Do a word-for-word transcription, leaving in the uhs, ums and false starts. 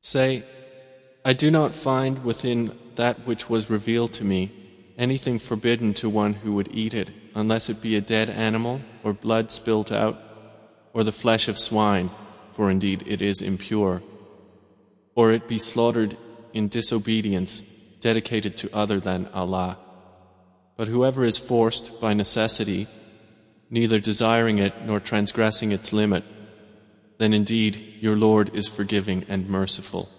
Say, I do not find within that which was revealed to me anything forbidden to one who would eat it, unless it be a dead animal, or blood spilt out, or the flesh of swine, for indeed it is impure, or it be slaughtered in disobedience, dedicated to other than Allah. But whoever is forced by necessity, neither desiring it nor transgressing its limit, then indeed your Lord is forgiving and merciful.